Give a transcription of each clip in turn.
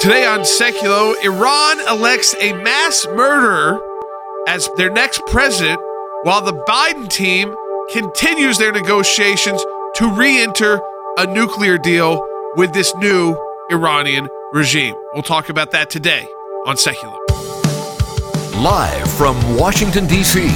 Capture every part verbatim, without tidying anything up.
Today on Seculo, Iran elects a mass murderer as their next president, while the Biden team continues their negotiations to re-enter a nuclear deal with this new Iranian regime. We'll talk about that today on Seculo. Live from Washington, D C,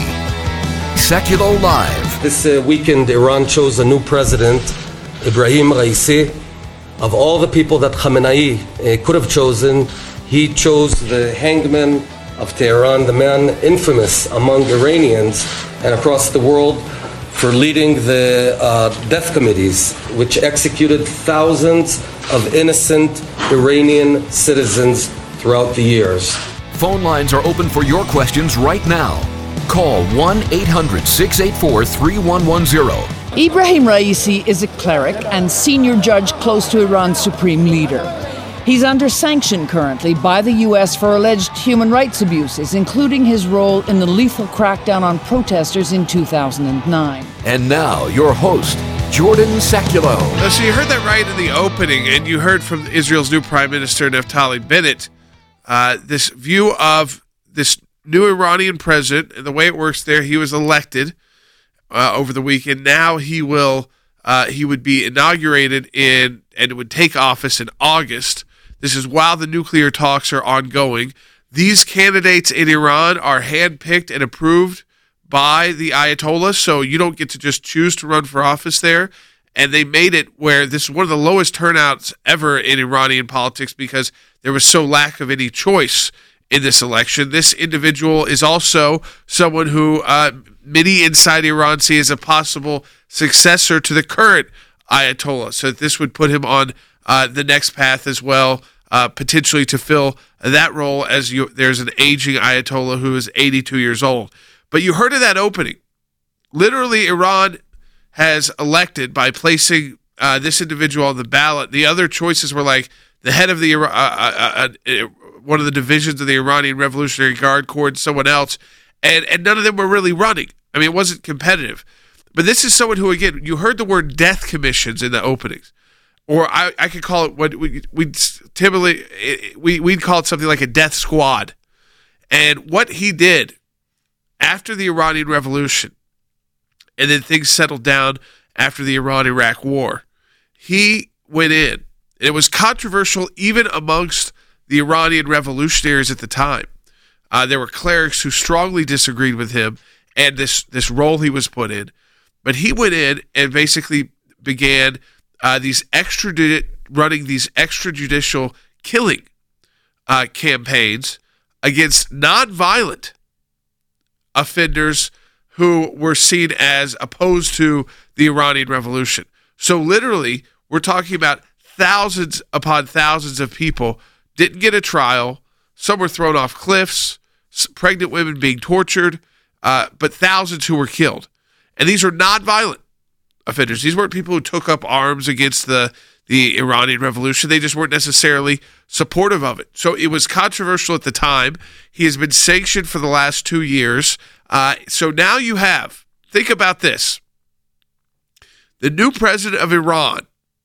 Seculo Live. This uh, weekend, Iran chose a new president, Ibrahim Raisi. Of all the people that Khamenei uh, could have chosen, he chose the hangman of Tehran, the man infamous among Iranians and across the world for leading the uh, death committees, which executed thousands of innocent Iranian citizens throughout the years. Phone lines are open for your questions right now. Call one eight hundred, six eight four, three one one zero. Ibrahim Raisi is a cleric and senior judge close to Iran's supreme leader. He's under sanction currently by the U S for alleged human rights abuses, including his role in the lethal crackdown on protesters in two thousand nine. And now, your host, Jordan Seculo. So you heard that right in the opening, and you heard from Israel's new Prime Minister, Naftali Bennett, uh, this view of this new Iranian president and the way it works there. He was elected Uh, over the weekend. Now he will uh, he would be inaugurated in and would take office in August. This is while the nuclear talks are ongoing. These candidates in Iran are handpicked and approved by the Ayatollah, so you don't get to just choose to run for office there. And they made it where this is one of the lowest turnouts ever in Iranian politics because there was so lack of any choice in this election. This individual is also someone who uh, many inside Iran see as a possible successor to the current Ayatollah. So this would put him on uh, the next path as well, uh, potentially to fill that role as you, there's an aging Ayatollah who is eighty-two years old. But you heard of that opening. Literally, Iran has elected by placing uh, this individual on the ballot. The other choices were like the head of the uh, uh, uh, one of the divisions of the Iranian Revolutionary Guard Corps and someone else, and, and none of them were really running. I mean, it wasn't competitive. But this is someone who, again, you heard the word death commissions in the openings. Or I, I could call it what we, we'd typically, we, we'd call it something like a death squad. And what he did after the Iranian Revolution, and then things settled down after the Iran-Iraq War, he went in. It was controversial even amongst the Iranian revolutionaries at the time. Uh, there were clerics who strongly disagreed with him and this, this role he was put in. But he went in and basically began uh, these extradited, running these extrajudicial killing uh, campaigns against nonviolent offenders who were seen as opposed to the Iranian Revolution. So literally, we're talking about thousands upon thousands of people didn't get a trial. Some were thrown off cliffs, pregnant women being tortured, uh, but thousands who were killed. And these are non-violent offenders. These weren't people who took up arms against the, the Iranian Revolution. They just weren't necessarily supportive of it. So it was controversial at the time. He has been sanctioned for the last two years. Uh, so now you have, think about this, the new president of Iran,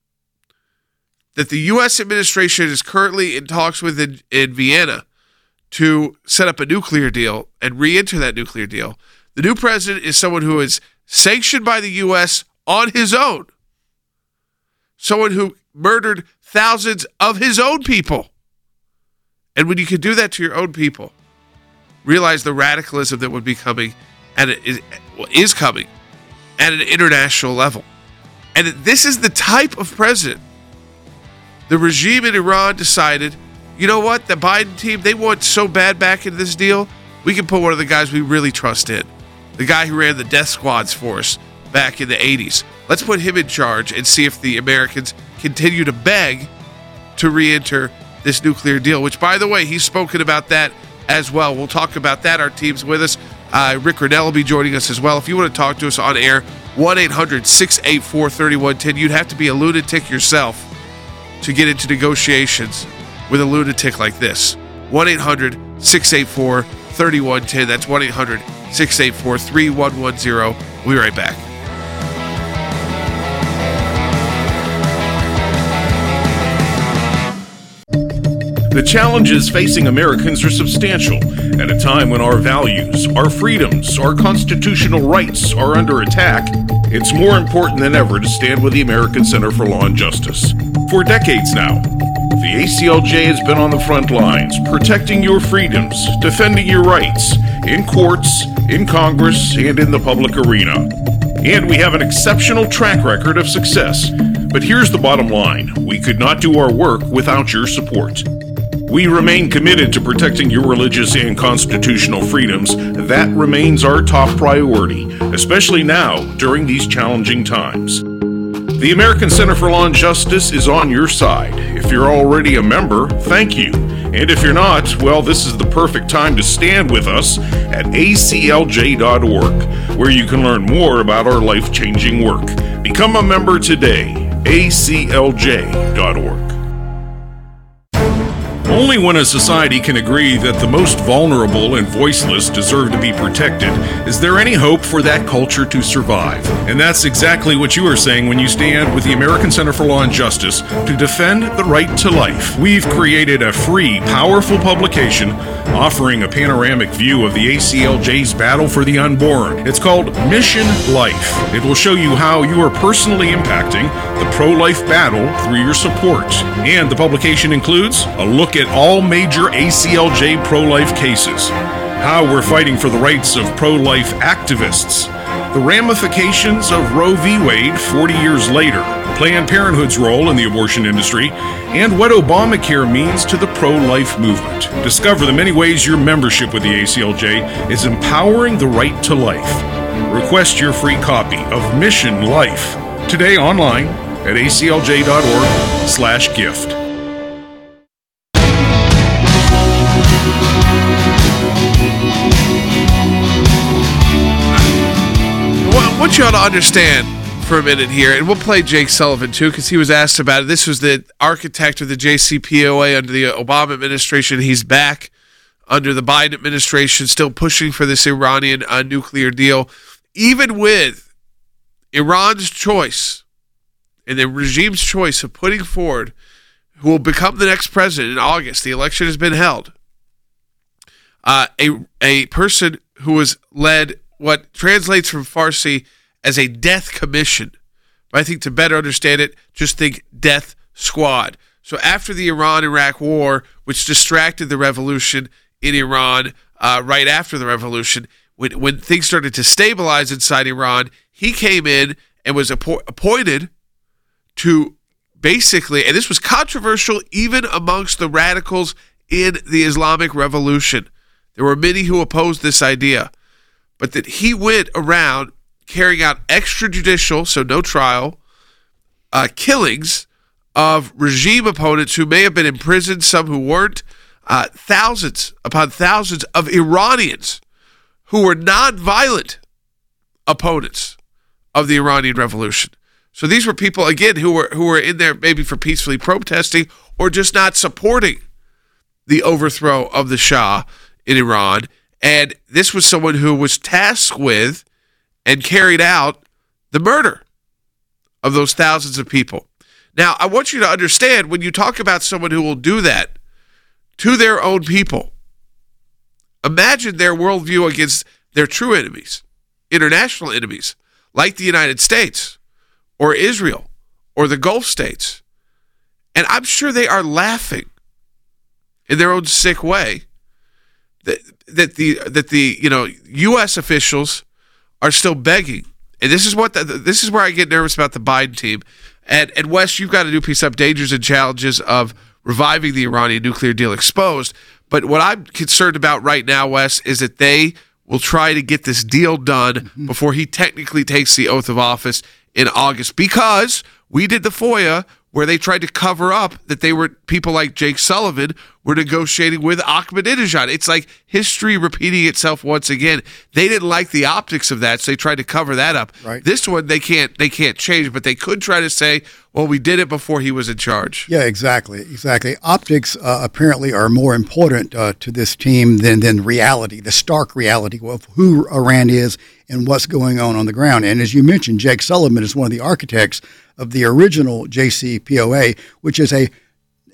that the U S administration is currently in talks with in, in Vienna to set up a nuclear deal and re-enter that nuclear deal. The new president is someone who is sanctioned by the U S on his own. Someone who murdered thousands of his own people. And when you can do that to your own people, realize the radicalism that would be coming, and it is, is coming, at an international level. And this is the type of president the regime in Iran decided, you know what, the Biden team, they want so bad back in this deal, we can put one of the guys we really trust in. The guy who ran the death squads for us back in the eighties. Let's put him in charge and see if the Americans continue to beg to re-enter this nuclear deal, which, by the way, he's spoken about that as well. We'll talk about that. Our team's with us. Uh, Rick Grenell will be joining us as well. If you want to talk to us on air, one eight hundred, six eight four, three one one zero. You'd have to be a lunatic yourself to get into negotiations with a lunatic like this. one eight hundred, six eight four, three one one zero. That's one eight hundred, six eight four, three one one zero. We'll be right back. The challenges facing Americans are substantial at a time when our values, our freedoms, our constitutional rights are under attack. It's more important than ever to stand with the American Center for Law and Justice. For decades now, the A C L J has been on the front lines, protecting your freedoms, defending your rights, in courts, in Congress, and in the public arena. And we have an exceptional track record of success. But here's the bottom line. We could not do our work without your support. We remain committed to protecting your religious and constitutional freedoms. That remains our top priority, especially now during these challenging times. The American Center for Law and Justice is on your side. If you're already a member, thank you. And if you're not, well, this is the perfect time to stand with us at A C L J dot org, where you can learn more about our life-changing work. Become a member today, A C L J dot org. Only when a society can agree that the most vulnerable and voiceless deserve to be protected is there any hope for that culture to survive. And that's exactly what you are saying when you stand with the American Center for Law and Justice to defend the right to life. We've created a free, powerful publication offering a panoramic view of the A C L J's battle for the unborn. It's called Mission Life. It will show you how you are personally impacting the pro-life battle through your support. And the publication includes a look at all major A C L J pro-life cases, how we're fighting for the rights of pro-life activists, the ramifications of Roe v. Wade forty years later, Planned Parenthood's role in the abortion industry, and what Obamacare means to the pro-life movement. Discover the many ways your membership with the A C L J is empowering the right to life. Request your free copy of Mission Life today online at A C L J dot org slash gift. I want you all to understand for a minute here, and we'll play Jake Sullivan too, because he was asked about it. This was the architect of the J C P O A under the Obama administration. He's back under the Biden administration, still pushing for this Iranian uh, nuclear deal, even with Iran's choice and the regime's choice of putting forward who will become the next president in August. The election has been held. Uh, a a person who was led what translates from Farsi as a death commission. But I think to better understand it, just think death squad. So after the Iran-Iraq war, which distracted the revolution in Iran uh, right after the revolution, when, when things started to stabilize inside Iran, he came in and was appo- appointed to basically, and this was controversial even amongst the radicals in the Islamic Revolution. There were many who opposed this idea, but that he went around carrying out extrajudicial, so no trial, uh, killings of regime opponents who may have been imprisoned, some who weren't, uh, thousands upon thousands of Iranians who were non-violent opponents of the Iranian Revolution. So these were people, again, who were who were in there maybe for peacefully protesting or just not supporting the overthrow of the Shah in Iran. And this was someone who was tasked with and carried out the murder of those thousands of people. Now, I want you to understand, when you talk about someone who will do that to their own people, imagine their worldview against their true enemies, international enemies, like the United States or Israel or the Gulf states. And I'm sure they are laughing in their own sick way that, that the that the you know U S officials are still begging. And this is what the, this is where I get nervous about the Biden team. And and Wes, you've got a new piece up, Dangers and Challenges of Reviving the Iranian Nuclear Deal Exposed. But what I'm concerned about right now, Wes, is that they will try to get this deal done mm-hmm. before he technically takes the oath of office in August, because we did the FOIA where they tried to cover up that they were, people like Jake Sullivan were negotiating with Ahmadinejad. It's like history repeating itself once again. They didn't like the optics of that, so they tried to cover that up. Right. This one they can't they can't change, but they could try to say, well, we did it before he was in charge. Yeah, exactly, exactly. Optics uh, apparently are more important uh, to this team than than reality, the stark reality of who Iran is and what's going on on the ground. And as you mentioned, Jake Sullivan is one of the architects of the original J C P O A, which is a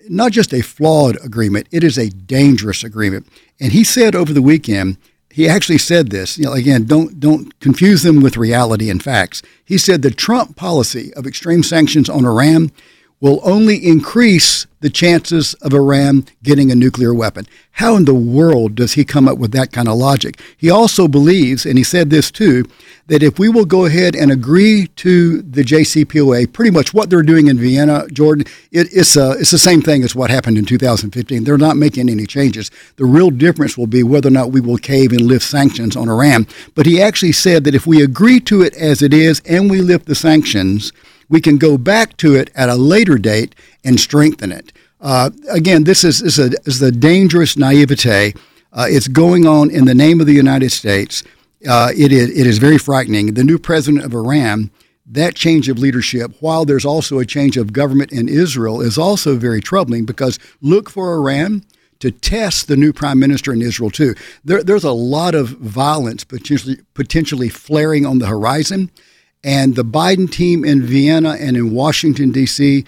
not just a flawed agreement, it is a dangerous agreement. And he said over the weekend, he actually said this, you know, again, don't don't confuse them with reality and facts. He said the Trump policy of extreme sanctions on Iran will only increase the chances of Iran getting a nuclear weapon. How in the world does he come up with that kind of logic? He also believes, and he said this too, that if we will go ahead and agree to the J C P O A, pretty much what they're doing in Vienna, Jordan, it, it's, a, it's the same thing as what happened in two thousand fifteen. They're not making any changes. The real difference will be whether or not we will cave and lift sanctions on Iran. But he actually said that if we agree to it as it is and we lift the sanctions, we can go back to it at a later date and strengthen it. Uh, again, this is, is, a, is a dangerous naivete. Uh, it's going on in the name of the United States. Uh, it is it is very frightening. The new president of Iran, that change of leadership, while there's also a change of government in Israel, is also very troubling because look for Iran to test the new prime minister in Israel too. There, there's a lot of violence potentially potentially flaring on the horizon. And the Biden team in Vienna and in Washington, D C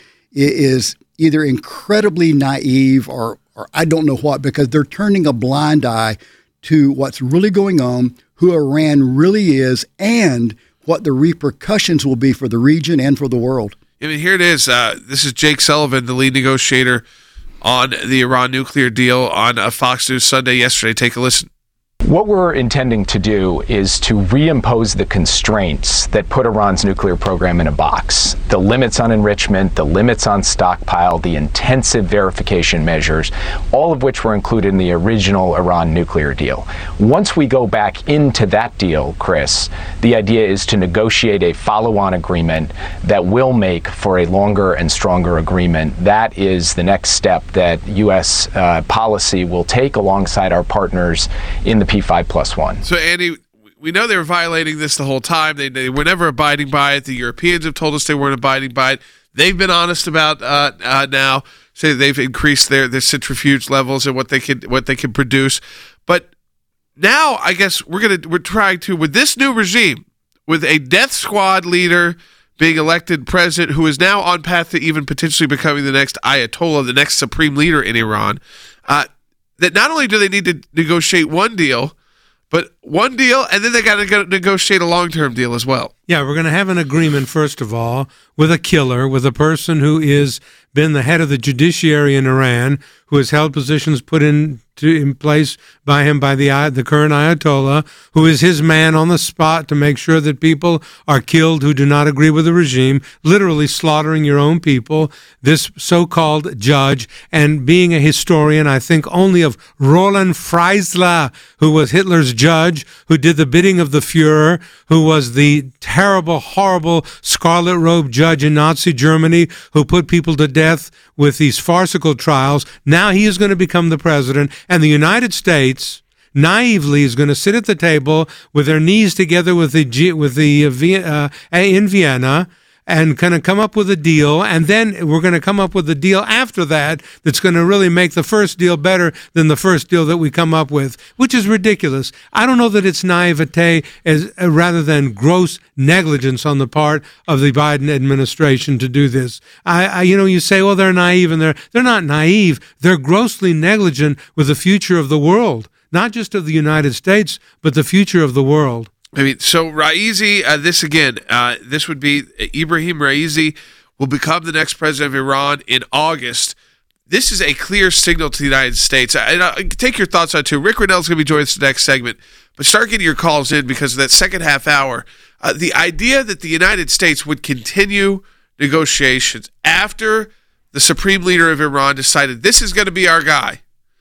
is either incredibly naive or, or I don't know what, because they're turning a blind eye to what's really going on, who Iran really is, and what the repercussions will be for the region and for the world. I mean, here it is. Uh, this is Jake Sullivan, the lead negotiator on the Iran nuclear deal on uh, Fox News Sunday yesterday. Take a listen. What we're intending to do is to reimpose the constraints that put Iran's nuclear program in a box. The limits on enrichment, the limits on stockpile, the intensive verification measures, all of which were included in the original Iran nuclear deal. Once we go back into that deal, Chris, the idea is to negotiate a follow-on agreement that will make for a longer and stronger agreement. That is the next step that U S uh, policy will take alongside our partners in the P five plus one. So, Andy, we know they were violating this the whole time. They, they were never abiding by it. The Europeans have told us they weren't abiding by it. They've been honest about uh, uh, now, say they've increased their, their centrifuge levels and what they can what they can produce. But now, I guess we're gonna we're trying to, with this new regime, with a death squad leader being elected president, who is now on path to even potentially becoming the next Ayatollah, the next supreme leader in Iran. Uh, that not only do they need to negotiate one deal, but one deal, and then they got to negotiate a long-term deal as well. Yeah, we're going to have an agreement, first of all, with a killer, with a person who is been the head of the judiciary in Iran, who has held positions put in to, in place by him by the the current Ayatollah, who is his man on the spot to make sure that people are killed who do not agree with the regime, literally slaughtering your own people. This so-called judge, and being a historian, I think only of Roland Freisler, who was Hitler's judge, who did the bidding of the Fuhrer, who was the terrible, horrible scarlet robe judge in Nazi Germany, who put people to death with these farcical trials. Now he is going to become the president, and the United States naively is going to sit at the table with their knees together with the with the uh, in Vienna, and kind of come up with a deal, and then we're going to come up with a deal after that that's going to really make the first deal better than the first deal that we come up with, which is ridiculous. I don't know that it's naivete as uh, rather than gross negligence on the part of the Biden administration to do this. I, I you know, you say, well, they're naive, and they're they're not naive. They're grossly negligent with the future of the world, not just of the United States, but the future of the world. I mean, so Raisi, uh, this again, uh, this would be Ibrahim Raisi will become the next president of Iran in August. This is a clear signal to the United States. And uh, take your thoughts on it too. Rick Renell's going to be joining us in the next segment, but start getting your calls in because of that second half hour. Uh, the idea that the United States would continue negotiations after the supreme leader of Iran decided this is going to be our guy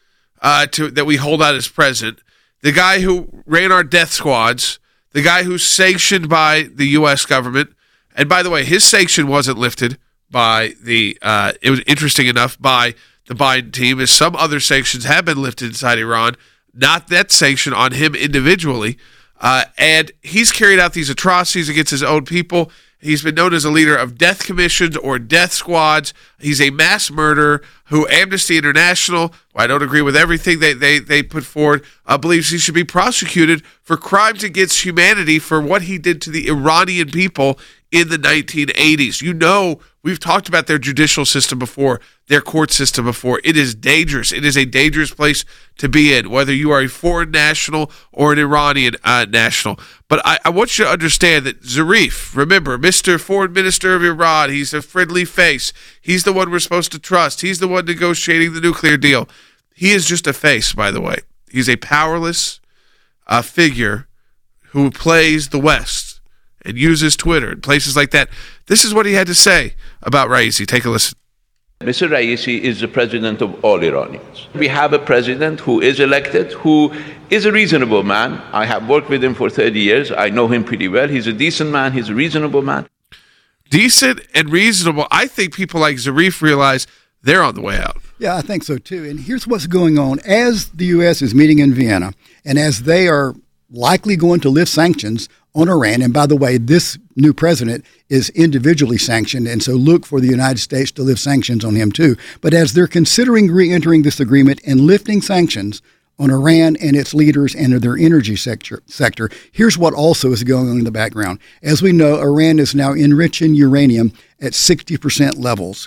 uh, to that we hold out as president, the guy who ran our death squads, the guy who's sanctioned by the U S government. And by the way, his sanction wasn't lifted by the, uh, it was interesting enough, by the Biden team, as some other sanctions have been lifted inside Iran, not that sanction on him individually. Uh, and he's carried out these atrocities against his own people. He's been known as a leader of death commissions or death squads. He's a mass murderer who Amnesty International, I don't agree with everything they, they, they put forward, uh, believes he should be prosecuted for crimes against humanity for what he did to the Iranian people in the nineteen eighties. You know, we've talked about their judicial system before, their court system before. It is dangerous. It is a dangerous place to be in, whether you are a foreign national or an Iranian uh, national. But I, I want you to understand that Zarif, remember, Mister Foreign Minister of Iran, he's a friendly face. He's the one we're supposed to trust. He's the one negotiating the nuclear deal. He is just a face, by the way. He's a powerless uh, figure who plays the West and uses Twitter and places like that. This is what he had to say about Raisi. Take a listen. Mister Raisi is the president of all Iranians. We have a president who is elected, who is a reasonable man. I have worked with him for thirty years. I know him pretty well. He's a decent man. He's a reasonable man. Decent and reasonable. I think people like Zarif realize they're on the way out. Yeah, I think so too. And here's what's going on. As the U S is meeting in Vienna, and as they are likely going to lift sanctions on Iran, and by the way, this new president is individually sanctioned, and so look for the United States to lift sanctions on him too. But as they're considering re-entering this agreement and lifting sanctions on Iran and its leaders and their energy sector, sector, here's what also is going on in the background. As we know, Iran is now enriching uranium at sixty percent levels.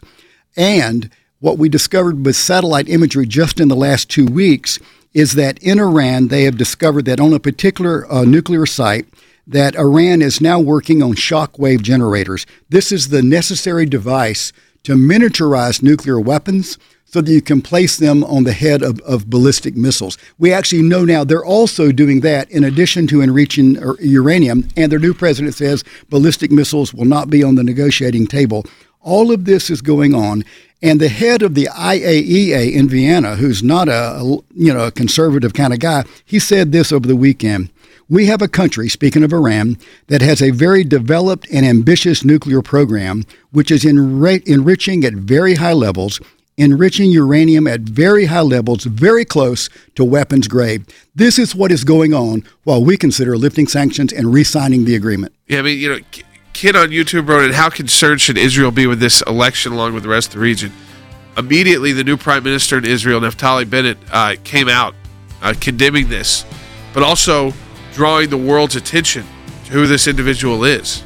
And what we discovered with satellite imagery just in the last two weeks is that in Iran, they have discovered that on a particular uh, nuclear site, that Iran is now working on shockwave generators. This is the necessary device to miniaturize nuclear weapons so that you can place them on the head of, of ballistic missiles. We actually know now they're also doing that in addition to enriching uranium, and their new president says ballistic missiles will not be on the negotiating table. All of this is going on, and the head of the I A E A in Vienna, who's not a, a you know a conservative kind of guy, he said this over the weekend. We have a country, speaking of Iran, that has a very developed and ambitious nuclear program, which is enri- enriching at very high levels, enriching uranium at very high levels, very close to weapons grade. This is what is going on while we consider lifting sanctions and re-signing the agreement. Yeah, I mean, you know, Kid on YouTube wrote it, how concerned should Israel be with this election along with the rest of the region? Immediately, the new prime minister in Israel, Naftali Bennett, uh, came out uh, condemning this, but also drawing the world's attention to who this individual is.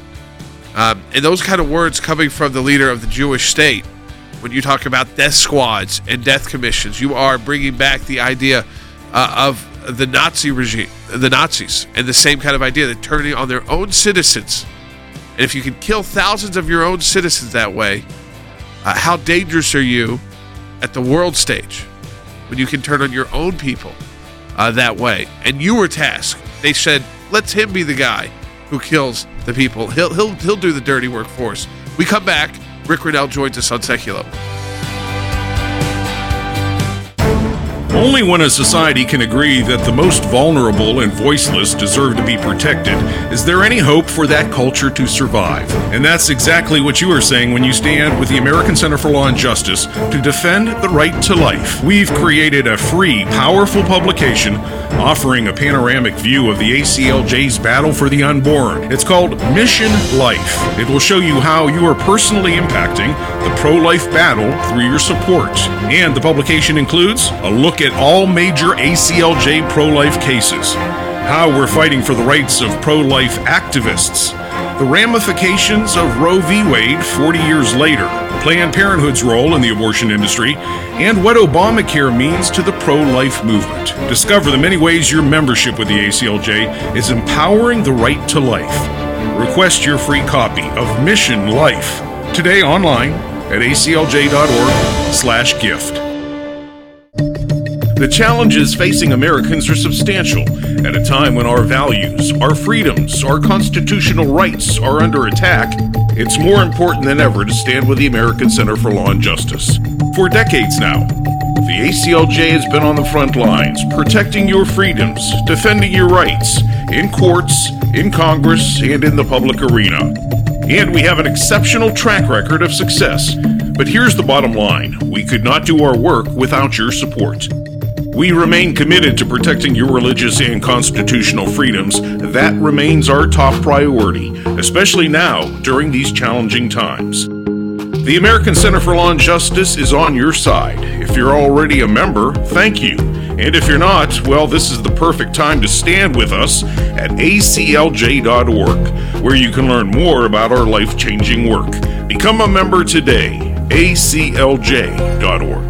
Um, and those kind of words coming from the leader of the Jewish state, when you talk about death squads and death commissions, you are bringing back the idea uh, of the Nazi regime, the Nazis, and the same kind of idea that turning on their own citizens. And if you can kill thousands of your own citizens that way, uh, how dangerous are you at the world stage when you can turn on your own people uh, that way? And you were tasked. They said, let's him be the guy who kills the people. He'll he'll he'll do the dirty work for us. We come back. Rick Riddell joins us on Seculo. Only when a society can agree that the most vulnerable and voiceless deserve to be protected is there any hope for that culture to survive. And that's exactly what you are saying when you stand with the American Center for Law and Justice to defend the right to life. We've created a free, powerful publication offering a panoramic view of the A C L J's battle for the unborn. It's called Mission Life. It will show you how you are personally impacting the pro-life battle through your support. And the publication includes a look at all major A C L J pro-life cases, how we're fighting for the rights of pro-life activists, the ramifications of Roe v. Wade forty years later, Planned Parenthood's role in the abortion industry, and what Obamacare means to the pro-life movement. Discover the many ways your membership with the A C L J is empowering the right to life. Request your free copy of Mission Life today online at A C L J dot org slash gift. The challenges facing Americans are substantial at a time when our values, our freedoms, our constitutional rights are under attack. It's more important than ever to stand with the American Center for Law and Justice. For decades now, the A C L J has been on the front lines, protecting your freedoms, defending your rights, in courts, in Congress, and in the public arena. And we have an exceptional track record of success. But here's the bottom line. We could not do our work without your support. We remain committed to protecting your religious and constitutional freedoms. That remains our top priority, especially now during these challenging times. The American Center for Law and Justice is on your side. If you're already a member, thank you. And if you're not, well, this is the perfect time to stand with us at A C L J dot org, where you can learn more about our life-changing work. Become a member today, A C L J dot org.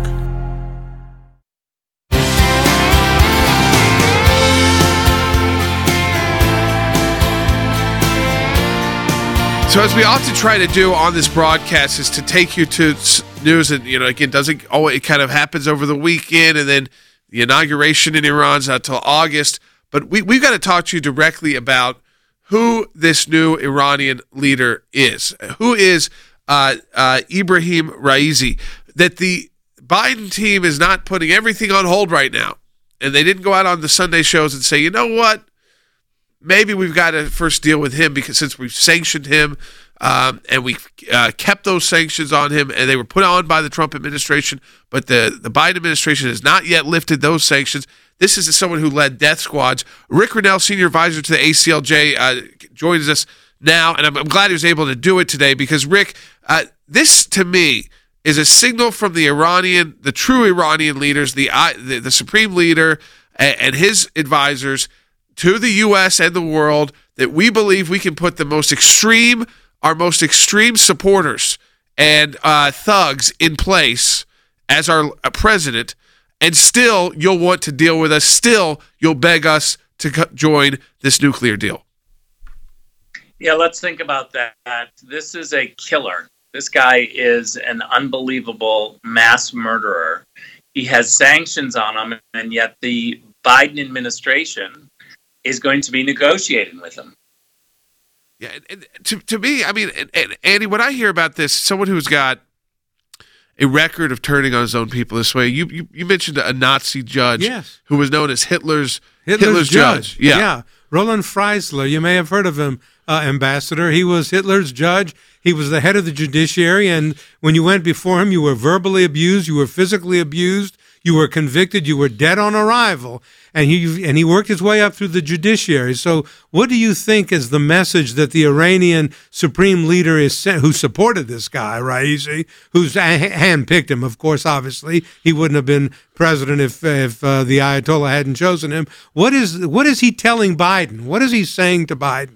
So as we often try to do on this broadcast is to take you to news, and, you know, again, doesn't always, it kind of happens over the weekend, and then the inauguration in Iran's not until August. But we, we've got to talk to you directly about who this new Iranian leader is. Who is uh, uh, Ibrahim Raisi? That the Biden team is not putting everything on hold right now. And they didn't go out on the Sunday shows and say, you know what? Maybe we've got to first deal with him, because since we've sanctioned him um, and we uh, kept those sanctions on him, and they were put on by the Trump administration, but the, the Biden administration has not yet lifted those sanctions. This is someone who led death squads. Rick Grenell, senior advisor to the A C L J, uh, joins us now, and I'm, I'm glad he was able to do it today, because, Rick, uh, this to me is a signal from the Iranian, the true Iranian leaders, the the, the supreme leader and, and his advisors, to the U S and the world, that we believe we can put the most extreme, our most extreme supporters and uh, thugs in place as our uh, president, and still you'll want to deal with us, still you'll beg us to co- join this nuclear deal. Yeah, let's think about that. This is a killer. This guy is an unbelievable mass murderer. He has sanctions on him, and yet the Biden administration is going to be negotiating with him. Yeah, and, and to to me, I mean, and, and Andy, when I hear about this, someone who's got a record of turning on his own people this way, you you, you mentioned a Nazi judge, yes, who was known as Hitler's Hitler's, Hitler's judge. judge. Yeah. yeah, Roland Freisler. You may have heard of him, uh, Ambassador. He was Hitler's judge. He was the head of the judiciary, and when you went before him, you were verbally abused, you were physically abused, you were convicted, you were dead on arrival, and he and he worked his way up through the judiciary. So what do you think is the message that the Iranian supreme leader is sent, who supported this guy, Raisi, who's handpicked him, of course, obviously. He wouldn't have been president if if uh, the Ayatollah hadn't chosen him. What is what is he telling Biden? What is he saying to Biden?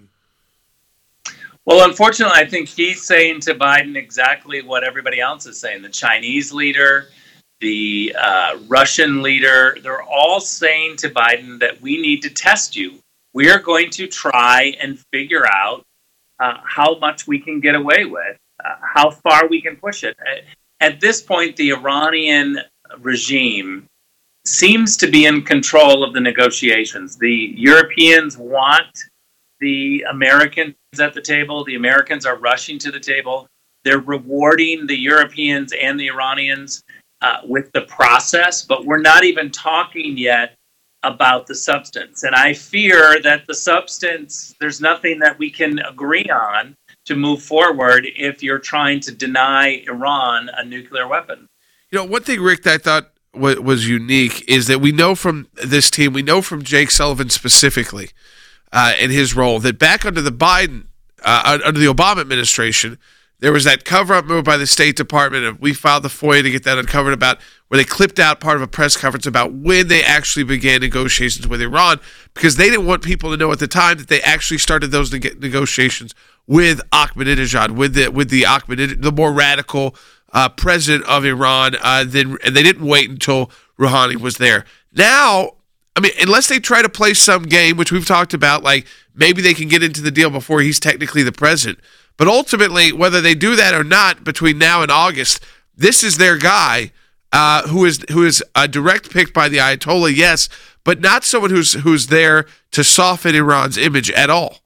Well, unfortunately, I think he's saying to Biden exactly what everybody else is saying. The Chinese leader, the uh, Russian leader, they're all saying to Biden that we need to test you. We are going to try and figure out uh, how much we can get away with, uh, how far we can push it. At this point, the Iranian regime seems to be in control of the negotiations. The Europeans want the Americans at the table. The Americans are rushing to the table. They're rewarding the Europeans and the Iranians uh, with the process, but we're not even talking yet about the substance. And I fear that the substance, there's nothing that we can agree on to move forward if you're trying to deny Iran a nuclear weapon. You know, one thing, Rick, that I thought w- was unique is that we know from this team, we know from Jake Sullivan specifically, Uh, in his role, that back under the Biden, uh, under the Obama administration, there was that cover-up move by the State Department, and we filed the FOIA to get that uncovered, about where they clipped out part of a press conference about when they actually began negotiations with Iran, because they didn't want people to know at the time that they actually started those neg- negotiations with Ahmadinejad, with the with the Ahmadinejad, the more radical uh, president of Iran. Uh, then, and they didn't wait until Rouhani was there. Now, I mean, unless they try to play some game, which we've talked about, like maybe they can get into the deal before he's technically the president. But ultimately, whether they do that or not, between now and August, this is their guy uh, who is who is a direct pick by the Ayatollah, yes, but not someone who's who's there to soften Iran's image at all.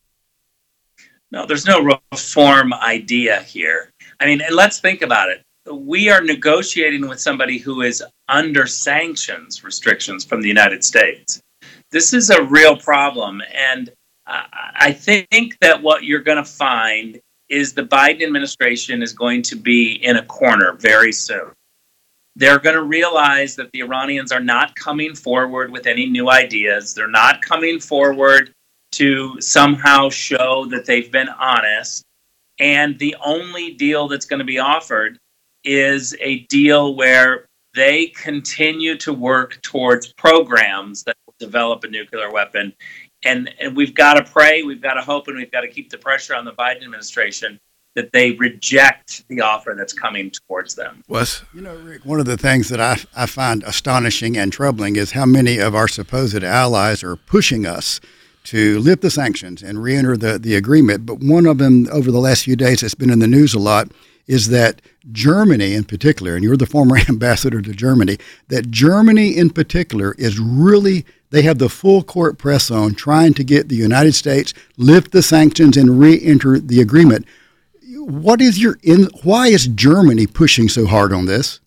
No, there's no reform idea here. I mean, and let's think about it. We are negotiating with somebody who is under sanctions restrictions from the United States. This is a real problem. And uh, I think that what you're going to find is the Biden administration is going to be in a corner very soon. They're going to realize that the Iranians are not coming forward with any new ideas. They're not coming forward to somehow show that they've been honest. And the only deal that's going to be offered is a deal where they continue to work towards programs that will develop a nuclear weapon. And, and we've got to pray, we've got to hope, and we've got to keep the pressure on the Biden administration that they reject the offer that's coming towards them. Wes? You know, Rick, one of the things that I, I find astonishing and troubling is how many of our supposed allies are pushing us to lift the sanctions and re-enter the, the agreement. But one of them over the last few days that's been in the news a lot is that Germany in particular, and you're the former ambassador to Germany, that Germany in particular is really, they have the full court press on trying to get the United States lift the sanctions and re-enter the agreement. What is your in? Why is Germany pushing so hard on this?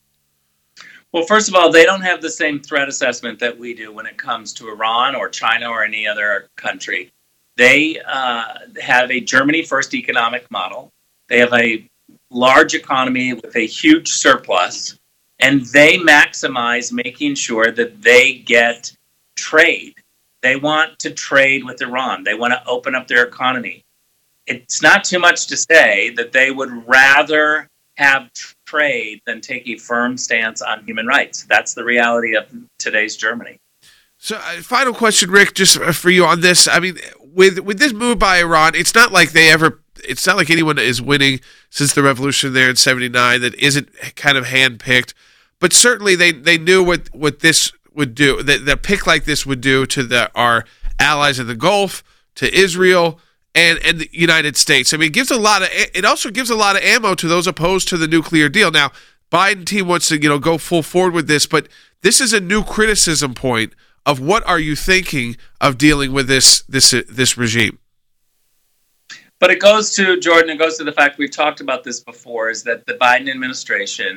Well, first of all, they don't have the same threat assessment that we do when it comes to Iran or China or any other country. They uh, have a Germany first economic model. They have a large economy with a huge surplus, and they maximize making sure that they get trade. They want to trade with Iran. They want to open up their economy. It's not too much to say that they would rather have trade than take a firm stance on human rights. That's the reality of today's Germany. So, uh, final question, Rick, just for you on this. I mean, with with this move by Iran, it's not like they ever. It's not like anyone is winning since the revolution there in seventy-nine that isn't kind of handpicked. But certainly, they, they knew what, what this would do. That the pick like this would do to the our allies in the Gulf, to Israel, and and the United States. I mean, it gives a lot of. It also gives a lot of ammo to those opposed to the nuclear deal. Now, Biden team wants to you know go full forward with this, but this is a new criticism point of what are you thinking of dealing with this this uh, this regime. But it goes to, Jordan, it goes to the fact we've talked about this before, is that the Biden administration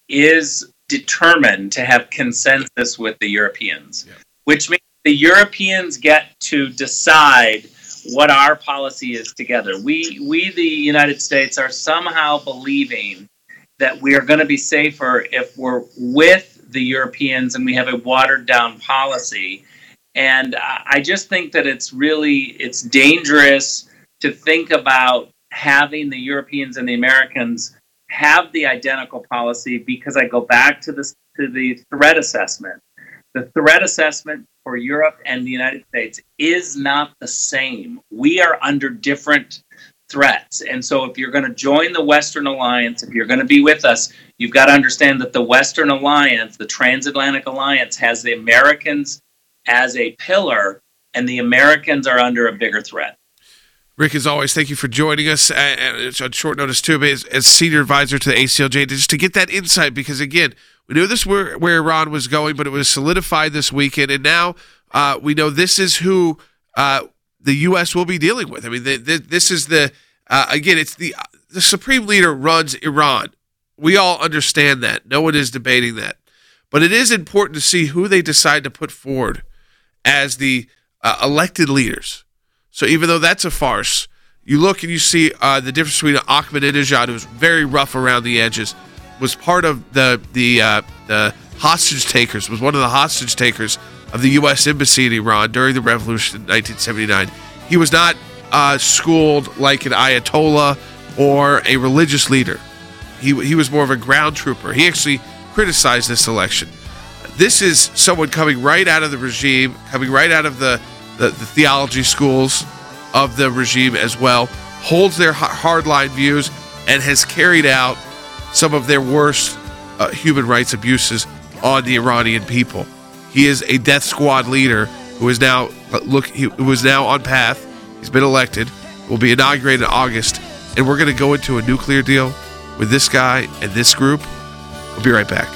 is determined to have consensus with the Europeans, yeah. which means the Europeans get to decide what our policy is together. We, we, the United States, are somehow believing that we are going to be safer if we're with the Europeans and we have a watered down policy. And I just think that it's really, it's dangerous to think about having the Europeans and the Americans have the identical policy, because I go back to this to the threat assessment. The threat assessment for Europe and the United States is not the same. We are under different threats. And so if you're going to join the Western Alliance, if you're going to be with us, you've got to understand that the Western Alliance, the Transatlantic Alliance, has the Americans as a pillar, and the Americans are under a bigger threat. Rick, as always, thank you for joining us uh, on short notice, too, as, as senior advisor to the A C L J, just to get that insight, because, again, we knew this where, where Iran was going, but it was solidified this weekend, and now uh, we know this is who uh, the U S will be dealing with. I mean, the, the, this is the, uh, again, it's the, the supreme leader runs Iran. We all understand that. No one is debating that. But it is important to see who they decide to put forward as the uh, elected leaders. So even though that's a farce, you look and you see uh, the difference between Ahmadinejad, who was very rough around the edges, was part of the the uh, the hostage takers, was one of the hostage takers of the U S embassy in Iran during the revolution in nineteen seventy-nine. He was not uh, schooled like an Ayatollah or a religious leader. He he was more of a ground trooper. He actually criticized this election. This is someone coming right out of the regime, coming right out of the The, the theology schools of the regime as well, holds their hardline views, and has carried out some of their worst uh, human rights abuses on the Iranian people. He is a death squad leader who is now look he, who is now on path. He's been elected, will be inaugurated in August, and we're going to go into a nuclear deal with this guy and this group. We'll be right back.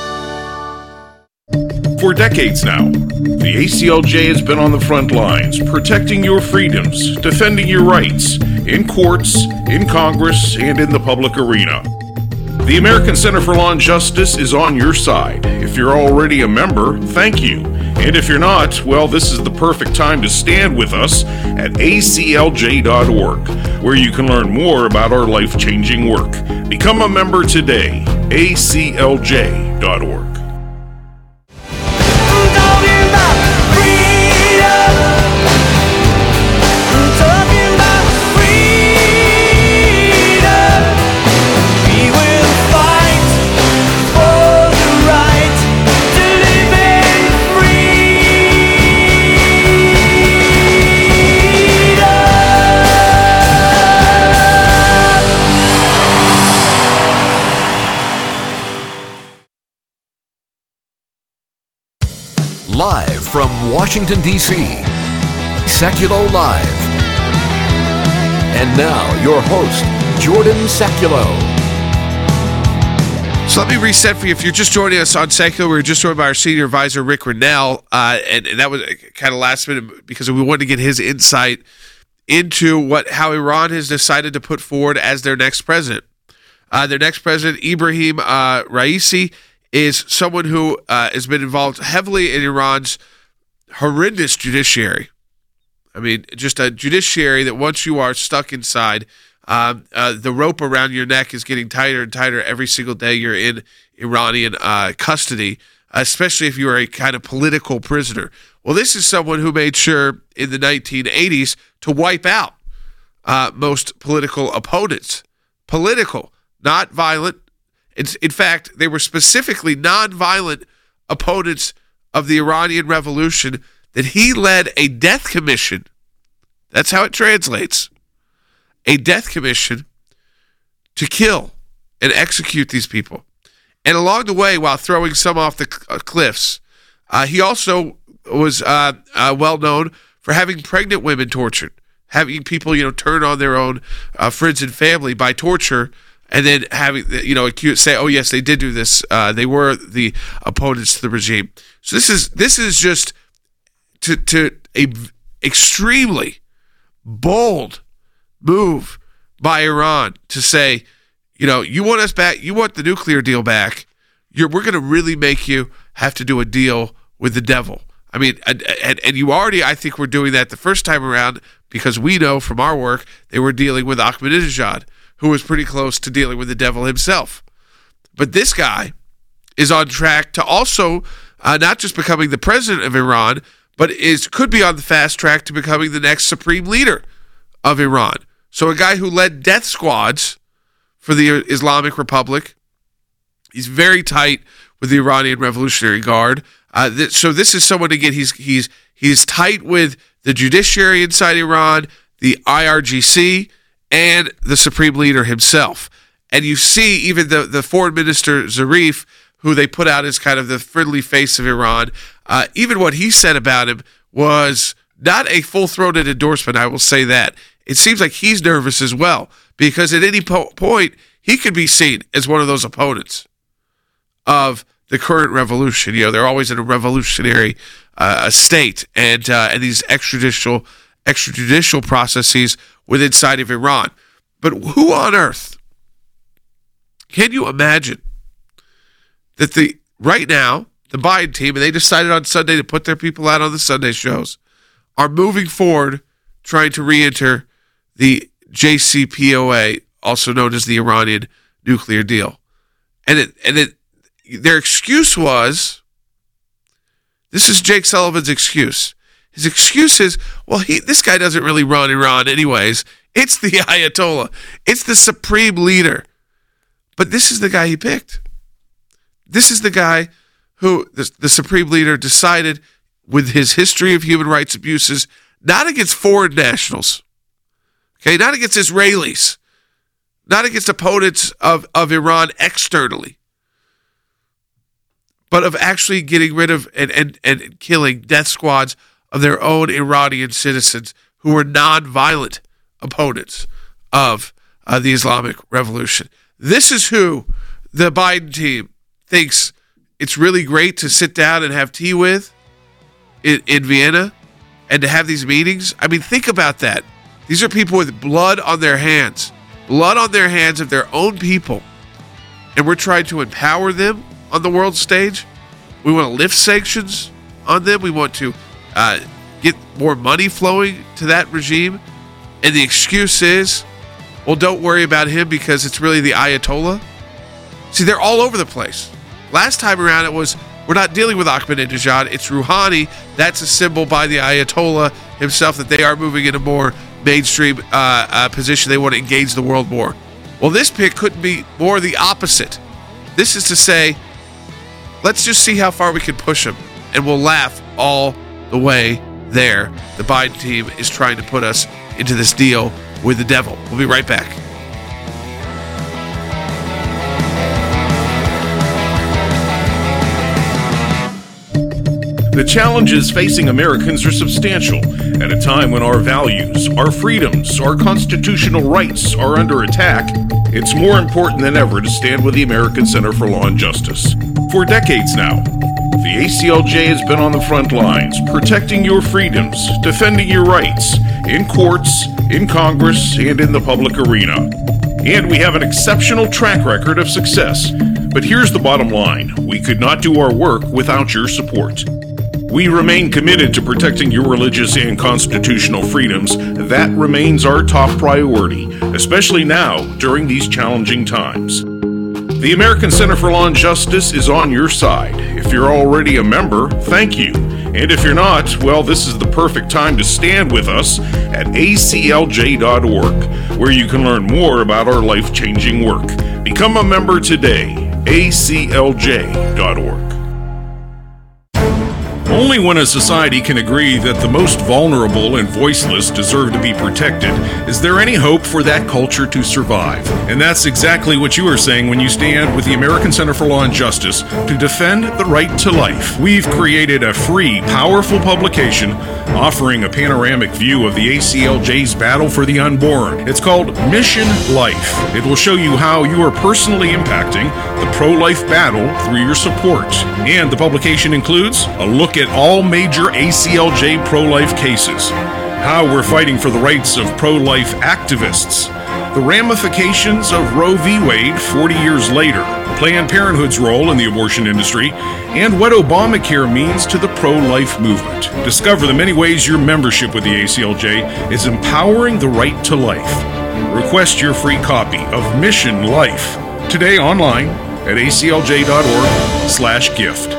For decades now, the A C L J has been on the front lines, protecting your freedoms, defending your rights, in courts, in Congress, and in the public arena. The American Center for Law and Justice is on your side. If you're already a member, thank you. And if you're not, well, this is the perfect time to stand with us at A C L J dot org, where you can learn more about our life-changing work. Become a member today, A C L J dot org. We will fight for the right. Live from Washington, D C, Sekulow Live. And now, your host, Jordan Sekulow. So let me reset for you. If you're just joining us on Sekulow, we were just joined by our senior advisor, Rick Grenell, uh, and, and that was kind of last minute because we wanted to get his insight into what how Iran has decided to put forward as their next president. Uh, their next president, Ibrahim uh, Raisi, is someone who uh, has been involved heavily in Iran's horrendous judiciary. I mean, just a judiciary that once you are stuck inside, um, uh, the rope around your neck is getting tighter and tighter every single day you're in Iranian uh, custody, especially if you are a kind of political prisoner. Well, this is someone who made sure in the nineteen eighties to wipe out uh, most political opponents. Political, not violent. It's, in fact, they were specifically non-violent opponents of the Iranian Revolution that he led a death commission. That's how it translates. A death commission to kill and execute these people. And along the way, while throwing some off the cl- cliffs, uh, he also was uh, uh, well known for having pregnant women tortured, having people, you know, turn on their own uh, friends and family by torture, and then having, you know, accuse, say, oh yes, they did do this. Uh, they were the opponents to the regime. So this is this is just to to a extremely bold move by Iran to say, you know, you want us back, you want the nuclear deal back. You're, we're going to really make you have to do a deal with the devil. I mean, and, and, and you already, I think, were doing that the first time around because we know from our work they were dealing with Ahmadinejad, who was pretty close to dealing with the devil himself. But this guy is on track to also uh, not just becoming the president of Iran, but is could be on the fast track to becoming the next supreme leader of Iran. So a guy who led death squads for the Islamic Republic. He's very tight with the Iranian Revolutionary Guard. Uh, th- so this is someone, again, he's he's he's tight with the judiciary inside Iran, the I R G C, and the supreme leader himself. And you see even the, the foreign minister, Zarif, who they put out as kind of the friendly face of Iran, uh, even what he said about him was not a full-throated endorsement, I will say that. It seems like he's nervous as well, because at any po- point, he could be seen as one of those opponents of the current revolution. You know, they're always in a revolutionary uh, state, and uh, and these extrajudicial extrajudicial processes within inside of Iran. But who on earth can you imagine that the right now the Biden team, and they decided on Sunday to put their people out on the Sunday shows, are moving forward trying to re-enter the J C P O A, also known as the Iranian nuclear deal, and it and it. Their excuse was, this is Jake Sullivan's excuse. His excuse is, well, he this guy doesn't really run Iran anyways. It's the Ayatollah. It's the supreme leader. But this is the guy he picked. This is the guy who the, the supreme leader decided, with his history of human rights abuses, not against foreign nationals, okay, not against Israelis, not against opponents of, of Iran externally, but of actually getting rid of and, and, and killing death squads of their own Iranian citizens who were non-violent opponents of uh, the Islamic Revolution. This is who the Biden team thinks it's really great to sit down and have tea with in, in Vienna and to have these meetings. I mean, think about that. These are people with blood on their hands, blood on their hands of their own people. And we're trying to empower them on the world stage. We want to lift sanctions on them. We want to uh, get more money flowing to that regime. And the excuse is, well, don't worry about him because it's really the Ayatollah. See, they're all over the place. Last time around it was, we're not dealing with Ahmadinejad, it's Rouhani. That's a symbol by the Ayatollah himself that they are moving in a more mainstream uh, uh, position. They want to engage the world more. Well, this pick couldn't be more the opposite. This is to say, let's just see how far we can push him, and we'll laugh all the way there. The Biden team is trying to put us into this deal with the devil. We'll be right back. The challenges facing Americans are substantial at a time when our values, our freedoms, our constitutional rights are under attack. It's more important than ever to stand with the American Center for Law and Justice. For decades now, the A C L J has been on the front lines, protecting your freedoms, defending your rights, in courts, in Congress, and in the public arena. And we have an exceptional track record of success. But here's the bottom line. We could not do our work without your support. We remain committed to protecting your religious and constitutional freedoms. That remains our top priority, especially now during these challenging times. The American Center for Law and Justice is on your side. If you're already a member, thank you. And if you're not, well, this is the perfect time to stand with us at A C L J dot org, where you can learn more about our life-changing work. Become a member today, A C L J dot org. Only when a society can agree that the most vulnerable and voiceless deserve to be protected is there any hope for that culture to survive. And that's exactly what you are saying when you stand with the American Center for Law and Justice to defend the right to life. We've created a free, powerful publication offering a panoramic view of the A C L J's battle for the unborn. It's called Mission Life. It will show you how you are personally impacting the pro-life battle through your support. And the publication includes a look at all major A C L J pro-life cases, how we're fighting for the rights of pro-life activists, the ramifications of Roe v. Wade forty years later, Planned Parenthood's role in the abortion industry, and what Obamacare means to the pro-life movement. Discover the many ways your membership with the A C L J is empowering the right to life. Request your free copy of Mission Life today online at A C L J dot org slash gift.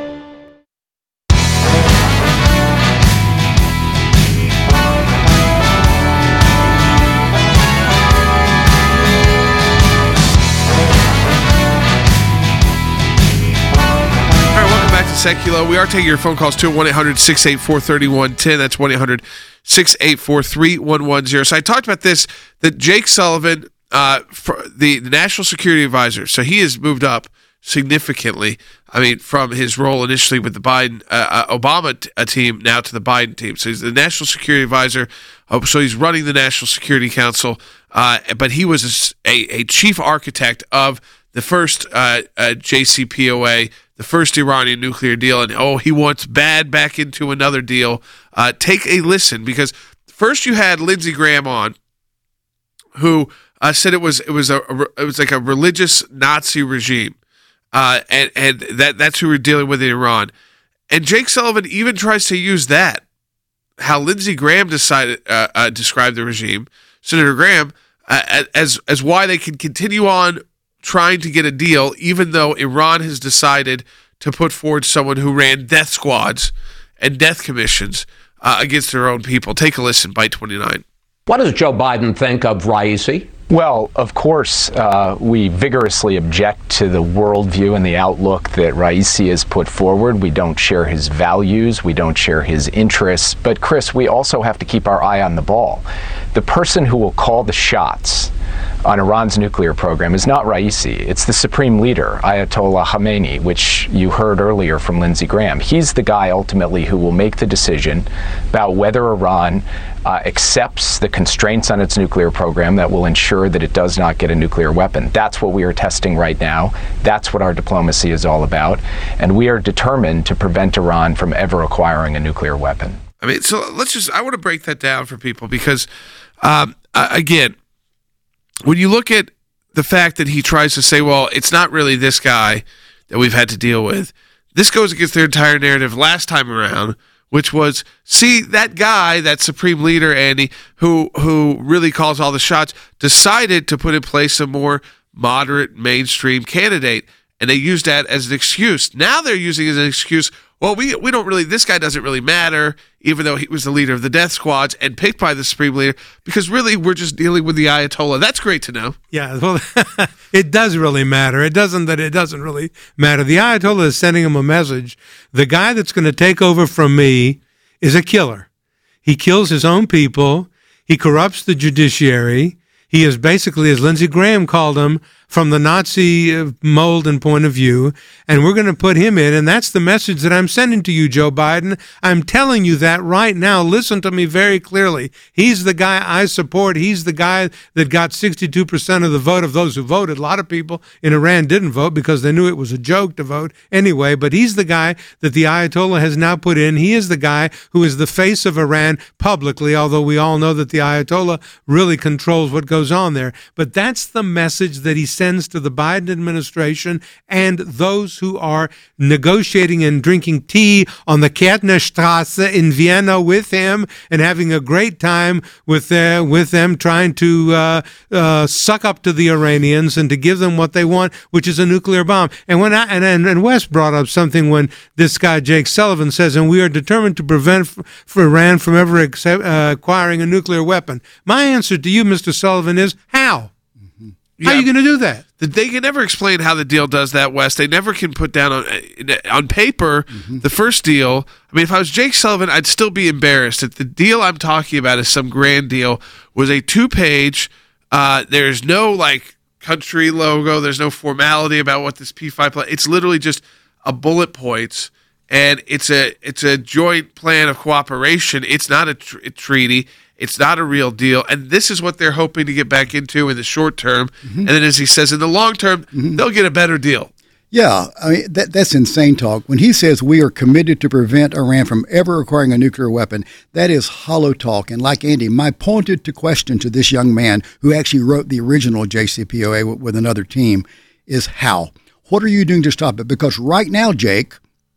Secular. We are taking your phone calls to one eight hundred six eight four three one one zero. That's one eight hundred six eight four three one one zero. So I talked about this, that Jake Sullivan, uh, for the, the National Security Advisor, so he has moved up significantly. I mean, from his role initially with the Biden, uh, Obama t- a team, now to the Biden team. So he's the National Security Advisor. Uh, so he's running the National Security Council. Uh, but he was a, a chief architect of the first uh, uh, J C P O A, the first Iranian nuclear deal, and oh, he wants bad back into another deal. Uh, take a listen, because first you had Lindsey Graham on, who uh, said it was it was a it was like a religious Nazi regime, uh, and and that that's who we're dealing with in Iran. And Jake Sullivan even tries to use that, how Lindsey Graham decided uh, uh, described the regime, Senator Graham, uh, as as why they can continue on trying to get a deal, even though Iran has decided to put forward someone who ran death squads and death commissions uh, against their own people. Take a listen, Byte twenty-nine. What does Joe Biden think of Raisi? Well, of course, uh, we vigorously object to the worldview and the outlook that Raisi has put forward. We don't share his values. We don't share his interests. But, Chris, we also have to keep our eye on the ball. The person who will call the shots on Iran's nuclear program is not Raisi. It's the supreme leader, Ayatollah Khamenei, which you heard earlier from Lindsey Graham. He's the guy ultimately who will make the decision about whether Iran uh, accepts the constraints on its nuclear program that will ensure that it does not get a nuclear weapon. That's what we are testing right now. That's what our diplomacy is all about. And we are determined to prevent Iran from ever acquiring a nuclear weapon. I mean, so let's just, I want to break that down for people because, um, again, when you look at the fact that he tries to say, well, it's not really this guy that we've had to deal with, this goes against their entire narrative last time around, which was, see, that guy, that supreme leader, Andy, who who really calls all the shots, decided to put in place a more moderate mainstream candidate, and they used that as an excuse. Now they're using it as an excuse, well, we we don't really, this guy doesn't really matter, even though he was the leader of the death squads and picked by the supreme leader, because really we're just dealing with the Ayatollah. That's great to know. Yeah, well, it does really matter. It doesn't that it doesn't really matter. The Ayatollah is sending him a message. The guy that's going to take over from me is a killer. He kills his own people. He corrupts the judiciary. He is basically, as Lindsey Graham called him, from the Nazi mold and point of view, and we're going to put him in. And that's the message that I'm sending to you, Joe Biden. I'm telling you that right now. Listen to me very clearly. He's the guy I support. He's the guy that got sixty-two percent of the vote of those who voted. A lot of people in Iran didn't vote because they knew it was a joke to vote anyway, but he's the guy that the Ayatollah has now put in. He is the guy who is the face of Iran publicly, although we all know that the Ayatollah really controls what goes on there. But that's the message that he sends to the Biden administration and those who are negotiating and drinking tea on the Kärntnerstrasse in Vienna with him and having a great time with, uh, with them, trying to uh, uh, suck up to the Iranians and to give them what they want, which is a nuclear bomb. And when I, and, and, and Wes brought up something when this guy Jake Sullivan says, and we are determined to prevent f- for Iran from ever accept, uh, acquiring a nuclear weapon. My answer to you, Mister Sullivan, is how? How Yeah. are you going to do that? They can never explain how the deal does that, Wes. They never can put down on on paper Mm-hmm. the first deal. I mean, if I was Jake Sullivan, I'd still be embarrassed. That the deal I'm talking about is some grand deal. Was a two-page. Uh, there's no like country logo. There's no formality about what this P five plan. It's literally just a bullet points, and it's a it's a joint plan of cooperation. It's not a, tr- a treaty. It's not a real deal, and this is what they're hoping to get back into in the short term. Mm-hmm. And then, as he says, in the long term, mm-hmm. they'll get a better deal. Yeah, I mean, that, that's insane talk. When he says we are committed to prevent Iran from ever acquiring a nuclear weapon, that is hollow talk. And like Andy, my pointed to question to this young man who actually wrote the original J C P O A with, with another team is how? What are you doing to stop it? Because right now, Jake,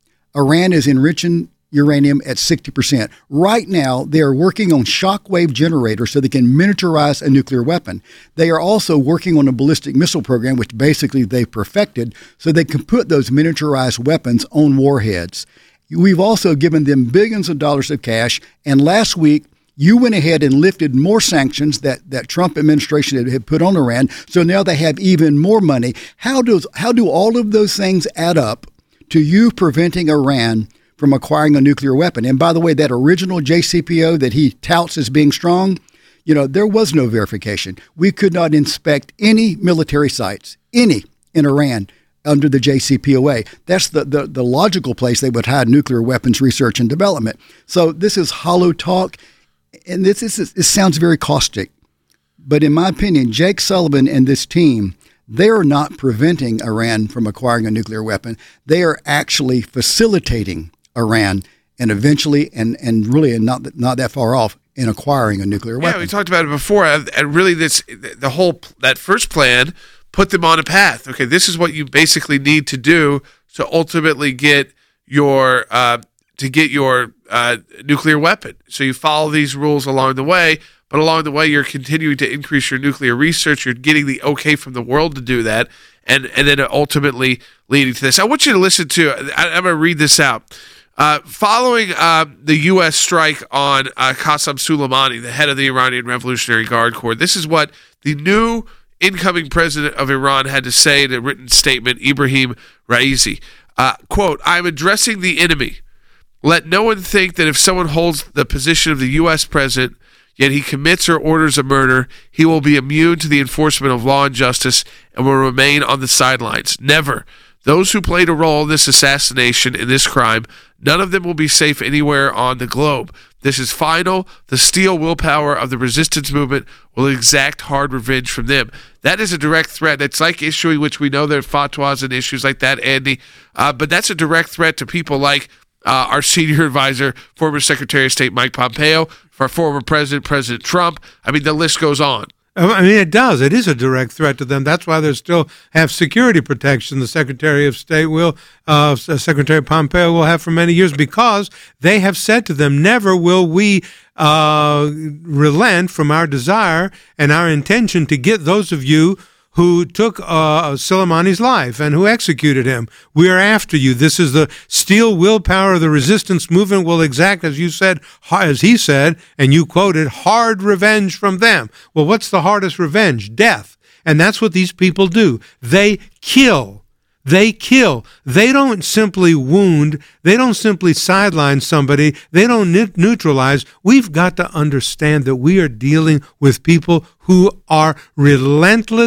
Iran is enriching uranium at sixty percent. Right now, they are working on shockwave generators so they can miniaturize a nuclear weapon. They are also working on a ballistic missile program, which basically they've perfected, so they can put those miniaturized weapons on warheads. We've also given them billions of dollars of cash, and last week, you went ahead and lifted more sanctions that, that Trump administration had, had put on Iran, so now they have even more money. How does how do all of those things add up to you preventing Iran from acquiring a nuclear weapon? And by the way, that original J C P O that he touts as being strong, you know, there was no verification. We could not inspect any military sites, any in Iran under the J C P O A. That's the, the, the logical place they would hide nuclear weapons research and development. So this is hollow talk, and this, is, this sounds very caustic. But in my opinion, Jake Sullivan and this team, they are not preventing Iran from acquiring a nuclear weapon. They are actually facilitating Iran and eventually, and, and really not not that far off, in acquiring a nuclear weapon. Yeah, we talked about it before. And really, this the whole that first plan put them on a path. Okay, this is what you basically need to do to ultimately get your uh, to get your uh, nuclear weapon. So you follow these rules along the way, but along the way, you're continuing to increase your nuclear research. You're getting the okay from the world to do that, and and then ultimately leading to this. I want you to listen to. I, I'm going to read this out. Uh, following uh, the U S strike on uh, Qasem Soleimani, the head of the Iranian Revolutionary Guard Corps, this is what the new incoming president of Iran had to say in a written statement, Ibrahim Raisi. Uh, quote, "I'm addressing the enemy. Let no one think that if someone holds the position of the U S president, yet he commits or orders a murder, he will be immune to the enforcement of law and justice and will remain on the sidelines. Never. Those who played a role in this assassination, in this crime, none of them will be safe anywhere on the globe. This is final. The steel willpower of the resistance movement will exact hard revenge from them." That is a direct threat. It's like issuing, which we know there are fatwas and issues like that, Andy, uh, but that's a direct threat to people like uh, our senior advisor, former Secretary of State Mike Pompeo, for former President, President Trump. I mean, the list goes on. I mean, it does. It is a direct threat to them. That's why they still have security protection. The Secretary of State will, uh, Secretary Pompeo will have for many years, because they have said to them, never will we uh, relent from our desire and our intention to get those of you who took uh, Soleimani's life and who executed him. We are after you. This is the steel willpower of the resistance movement will exact, as you said, as he said, and you quoted, hard revenge from them. Well, what's the hardest revenge? Death. And that's what these people do. They kill. They kill. They don't simply wound. They don't simply sideline somebody. They don't ne- neutralize. We've got to understand that we are dealing with people who are relentless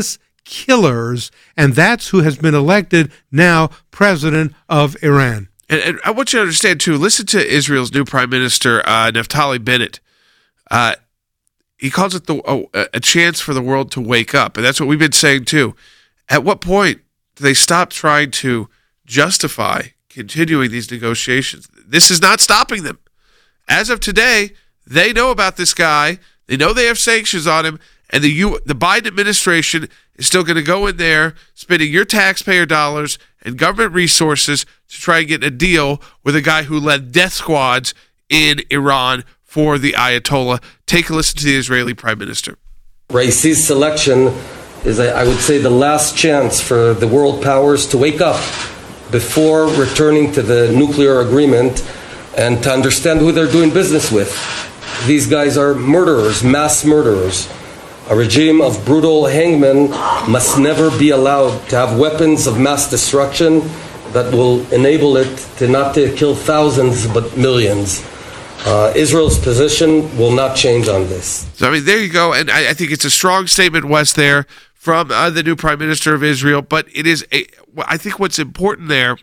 killers, and that's who has been elected now president of Iran. And, and I want you to understand, too, listen to Israel's new prime minister, uh, Naftali Bennett. Uh, he calls it the oh, a chance for the world to wake up. And that's what we've been saying, too. At what point do they stop trying to justify continuing these negotiations? This is not stopping them. As of today, they know about this guy. They know they have sanctions on him. And the U, the Biden administration is still going to go in there spending your taxpayer dollars and government resources to try and get a deal with a guy who led death squads in Iran for the Ayatollah. Take a listen to the Israeli Prime Minister. Raisi's selection is, I would say, the last chance for the world powers to wake up before returning to the nuclear agreement and to understand who they're doing business with. These guys are murderers, mass murderers. A regime of brutal hangmen must never be allowed to have weapons of mass destruction that will enable it to not to kill thousands but millions. Uh, Israel's position will not change on this. So, I mean, there you go. And I, I think it's a strong statement, Wes, there from uh, the new Prime Minister of Israel. But it is, a, I think what's important there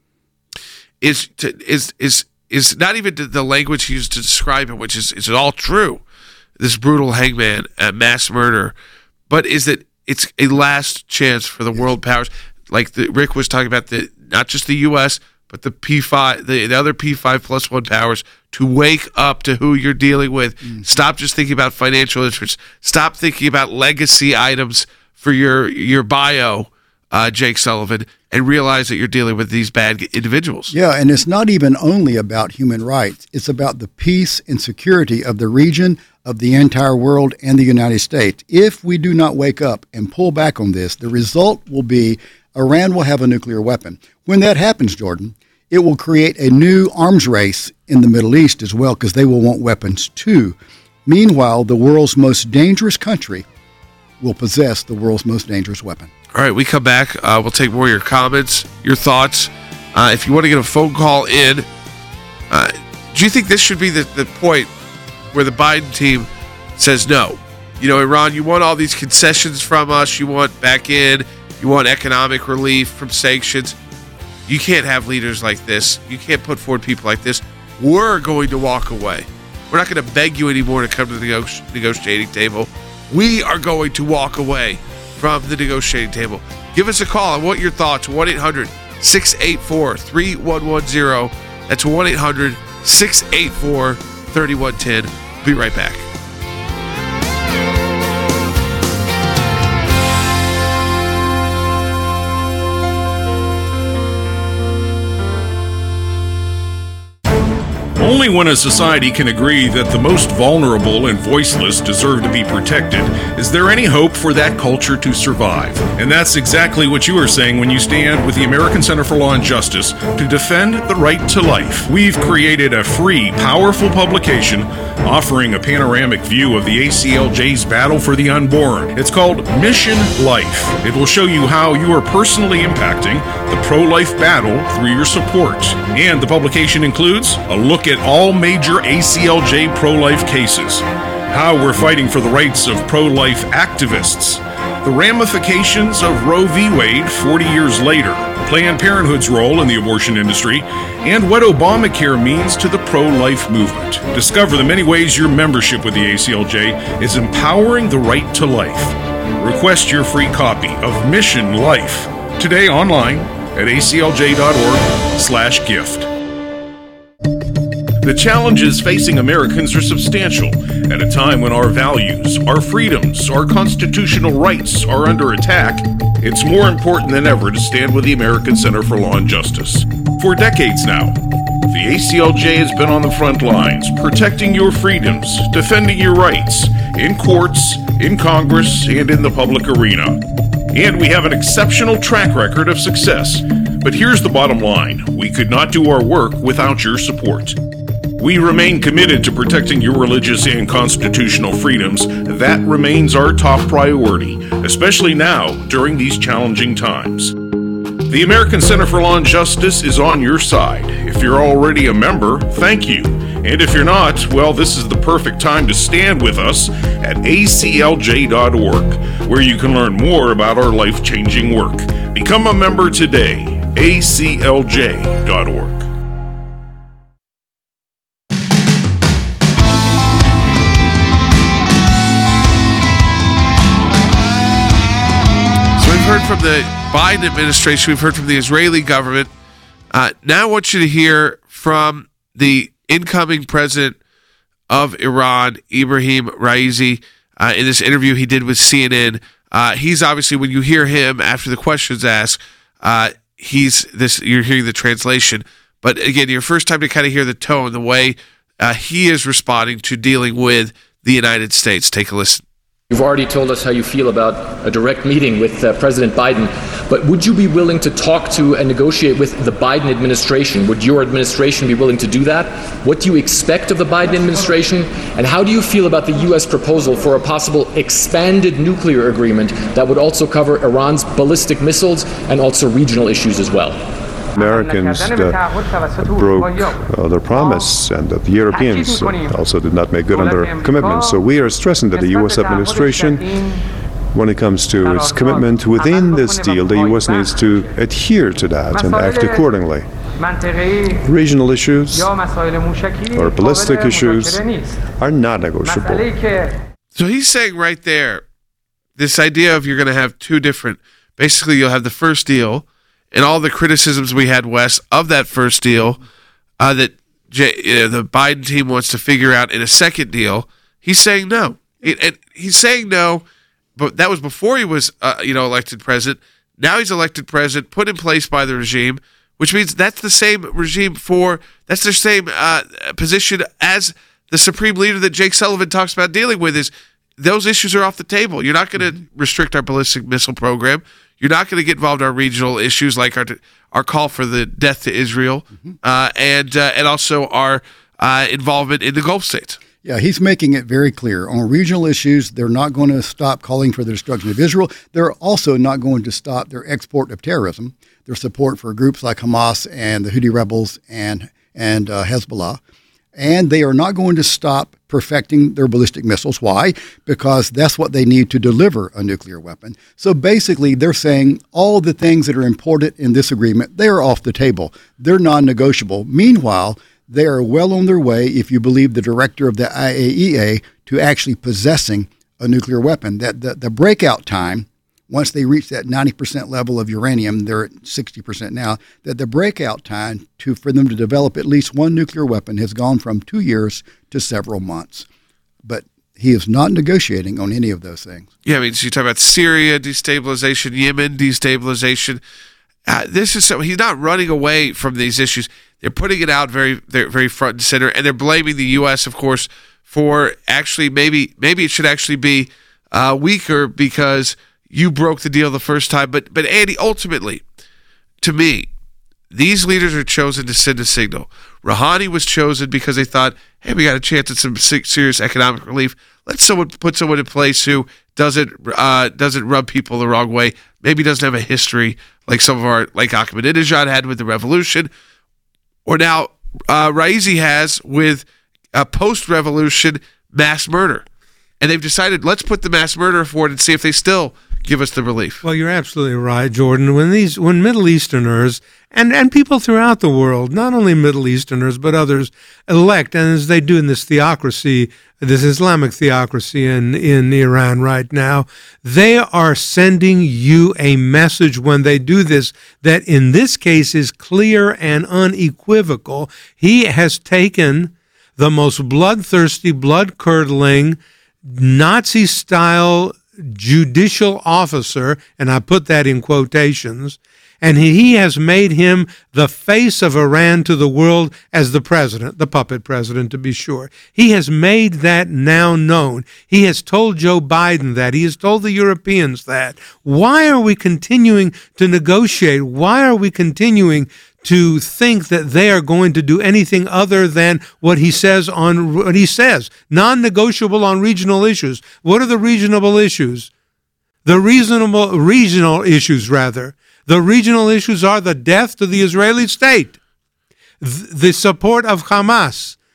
is to, is is is not even the language he used to describe it, which is is all true. This brutal hangman, uh, mass murder, but is that it's a last chance for the world powers, like the, Rick was talking about, the not just the U S but the P five, the, the other P five plus one powers, to wake up to who you're dealing with. Mm. Stop just thinking about financial interests. Stop thinking about legacy items for your your bio, uh, Jake Sullivan, and realize that you're dealing with these bad individuals. Yeah, and it's not even only about human rights. It's about the peace and security of the region, of the entire world, and the United States. If we do not wake up and pull back on this, the result will be Iran will have a nuclear weapon. When that happens, Jordan, it will create a new arms race in the Middle East as well, because they will want weapons too. Meanwhile, the world's most dangerous country will possess the world's most dangerous weapon. All right, we come back. Uh, we'll take more of your comments, your thoughts. Uh, if you want to get a phone call in, uh, do you think this should be the, the point where the Biden team says no? You know, Iran, you want all these concessions from us. You want back in. You want economic relief from sanctions. You can't have leaders like this. You can't put forward people like this. We're going to walk away. We're not going to beg you anymore to come to the negotiating table. We are going to walk away from the negotiating table. Give us a call. I want your thoughts. one eight hundred six eight four three one one zero. That's one eight hundred six eight four three one one zero. Be right back. Only when a society can agree that the most vulnerable and voiceless deserve to be protected is there any hope for that culture to survive. And that's exactly what you are saying when you stand with the American Center for Law and Justice to defend the right to life. We've created a free, powerful publication offering a panoramic view of the A C L J's battle for the unborn. It's called Mission Life. It will show you how you are personally impacting the pro-life battle through your support. And the publication includes a look at all major A C L J pro-life cases, how we're fighting for the rights of pro-life activists, the ramifications of Roe v. Wade forty years later, Planned Parenthood's role in the abortion industry, and what Obamacare means to the pro-life movement. Discover the many ways your membership with the A C L J is empowering the right to life. Request your free copy of Mission Life today online at A C L J dot org slash gift. The challenges facing Americans are substantial. At a time when our values, our freedoms, our constitutional rights are under attack, it's more important than ever to stand with the American Center for Law and Justice. For decades now, the A C L J has been on the front lines, protecting your freedoms, defending your rights, in courts, in Congress, and in the public arena. And we have an exceptional track record of success. But here's the bottom line. We could not do our work without your support. We remain committed to protecting your religious and constitutional freedoms. That remains our top priority, especially now during these challenging times. The American Center for Law and Justice is on your side. If you're already a member, thank you. And if you're not, well, this is the perfect time to stand with us at A C L J dot org, where you can learn more about our life-changing work. Become a member today, A C L J dot org. We've heard from the Biden administration. We've heard from the Israeli government. Uh, now I want you to hear from the incoming president of Iran, Ibrahim Raisi, uh, in this interview he did with C N N. Uh, he's obviously, when you hear him after the questions asked, uh, he's this. You're hearing the translation. But again, your first time to kind of hear the tone, the way uh, he is responding to dealing with the United States. Take a listen. You've already told us how you feel about a direct meeting with uh, President Biden, but would you be willing to talk to and negotiate with the Biden administration? Would your administration be willing to do that? What do you expect of the Biden administration? And how do you feel about the U S proposal for a possible expanded nuclear agreement that would also cover Iran's ballistic missiles and also regional issues as well? Americans uh, broke uh, their promise, and that the Europeans uh, also did not make good on their commitments. So we are stressing that the U S administration, when it comes to its commitment within this deal, the U S needs to adhere to that and act accordingly. Regional issues or ballistic issues are not negotiable. So he's saying right there, this idea of you're going to have two different, basically you'll have the first deal, and all the criticisms we had, Wes, of that first deal uh, that J- uh, the Biden team wants to figure out in a second deal, he's saying no. It, and he's saying no, but that was before he was, uh, you know, elected president. Now he's elected president, put in place by the regime, which means that's the same regime for, that's the same uh, position as the supreme leader that Jake Sullivan talks about dealing with. Is those issues are off the table. You're not going to restrict our ballistic missile program. You're not going to get involved in our regional issues like our our call for the death to Israel, mm-hmm. uh, and uh, and also our uh, involvement in the Gulf states. Yeah, he's making it very clear. On regional issues, they're not going to stop calling for the destruction of Israel. They're also not going to stop their export of terrorism, their support for groups like Hamas and the Houthi rebels and, and uh, Hezbollah. And they are not going to stop perfecting their ballistic missiles. Why? Because that's what they need to deliver a nuclear weapon. So basically, they're saying all the things that are important in this agreement, they are off the table. They're non-negotiable. Meanwhile, they are well on their way, if you believe the director of the I A E A, to actually possessing a nuclear weapon. That the, the breakout time, once they reach that ninety percent level of uranium, they're at sixty percent now, that the breakout time to for them to develop at least one nuclear weapon has gone from two years to several months. But he is not negotiating on any of those things. Yeah, I mean, so you talk about Syria destabilization, Yemen destabilization. Uh, this is so he's not running away from these issues. They're putting it out very, they're very front and center, and they're blaming the U S, of course, for actually maybe maybe it should actually be uh, weaker because you broke the deal the first time. But but Andy, ultimately, to me, these leaders are chosen to send a signal. Rouhani was chosen because they thought, hey, we got a chance at some serious economic relief. Let's someone put someone in place who doesn't uh, doesn't rub people the wrong way. Maybe doesn't have a history like some of our, like Ahmadinejad had with the revolution, or now uh, Raisi has with a post-revolution mass murder. And they've decided, let's put the mass murder forward and see if they still give us the relief. Well, you're absolutely right, Jordan. When these, when Middle Easterners and, and people throughout the world, not only Middle Easterners but others, elect, and as they do in this theocracy, this Islamic theocracy in, in Iran right now, they are sending you a message when they do this that in this case is clear and unequivocal. He has taken the most bloodthirsty, blood-curdling, Nazi-style judicial officer, and I put that in quotations, and he has made him the face of Iran to the world as the president, the puppet president to be sure. He has made that now known. He has told Joe Biden that. He has told the Europeans that. Why are we continuing to negotiate? Why are we continuing to think that they are going to do anything other than what he says on what he says, non-negotiable on regional issues? What are the reasonable issues? The reasonable regional issues, rather. The regional issues are the death to the Israeli state, the support of Hamas,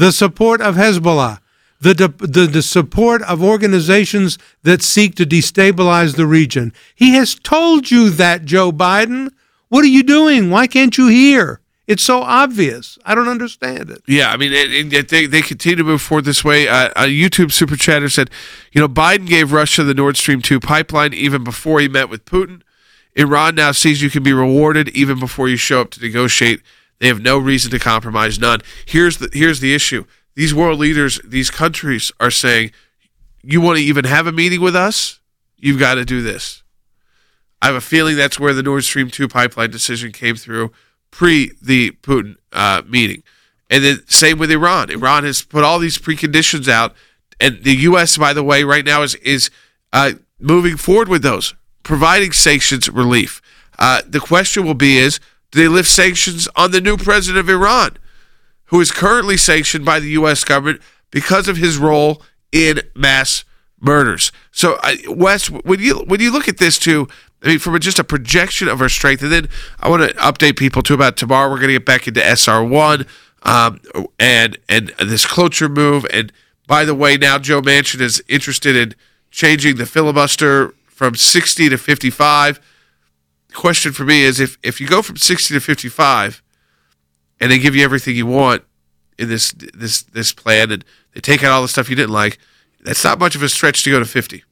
the support of Hezbollah, the, the, the support of organizations that seek to destabilize the region. He has told you that, Joe Biden. What are you doing? Why can't you hear? It's so obvious. I don't understand it. Yeah, I mean, it, it, they, they continue to move forward this way. Uh, a YouTube super chatter said, you know, Biden gave Russia the Nord Stream two pipeline even before he met with Putin. Iran now sees you can be rewarded even before you show up to negotiate. They have no reason to compromise, none. Here's the here's the issue. These world leaders, these countries are saying, you want to even have a meeting with us? You've got to do this. I have a feeling that's where the Nord Stream two pipeline decision came through pre the Putin uh, meeting. And then same with Iran. Iran has put all these preconditions out, and the U S, by the way, right now is, is uh, moving forward with those, providing sanctions relief. Uh, the question will be is, do they lift sanctions on the new president of Iran, who is currently sanctioned by the U S government because of his role in mass murders? So, uh, Wes, when you when you look at this too, I mean, from a, just a projection of our strength, and then I want to update people too about tomorrow. We're going to get back into S R one um, and and this cloture move. And by the way, now Joe Manchin is interested in changing the filibuster from sixty to fifty-five. The question for me is, if, if you go from sixty to fifty-five and they give you everything you want in this this this plan and they take out all the stuff you didn't like, that's not much of a stretch to go to fifty.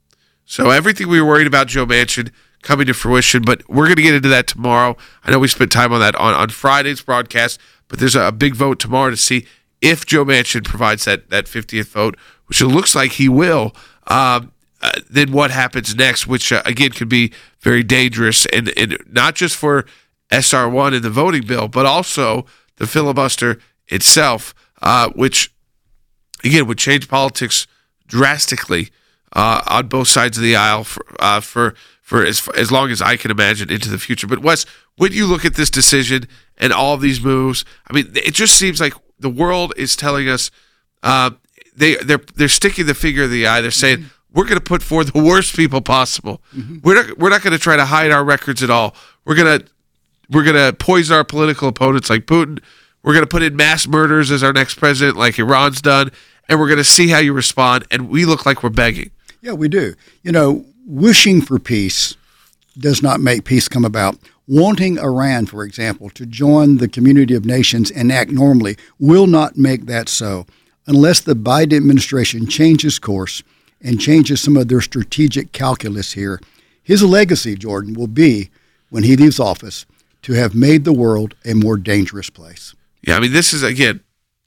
So everything we were worried about Joe Manchin coming to fruition, but we're going to get into that tomorrow. I know we spent time on that on, on Friday's broadcast, but there's a, a big vote tomorrow to see if Joe Manchin provides that, that fiftieth vote, which it looks like he will. Um, Uh, then what happens next, which, uh, again, could be very dangerous, and, and not just for S R one and the voting bill, but also the filibuster itself, uh, which, again, would change politics drastically uh, on both sides of the aisle for uh, for, for as, as long as I can imagine into the future. But, Wes, when you look at this decision and all of these moves, I mean, it just seems like the world is telling us uh, they, they're, they're sticking the finger in the eye. They're saying, mm-hmm. we're going to put forward the worst people possible. Mm-hmm. We're not. We're not going to try to hide our records at all. We're gonna. We're gonna poison our political opponents like Putin. We're gonna put in mass murders as our next president, like Iran's done, and we're gonna see how you respond. And we look like we're begging. Yeah, we do. You know, wishing for peace does not make peace come about. Wanting Iran, for example, to join the community of nations and act normally will not make that so, unless the Biden administration changes course and changes some of their strategic calculus here. His legacy, Jordan, will be, when he leaves office, to have made the world a more dangerous place. Yeah, I mean, this is, again,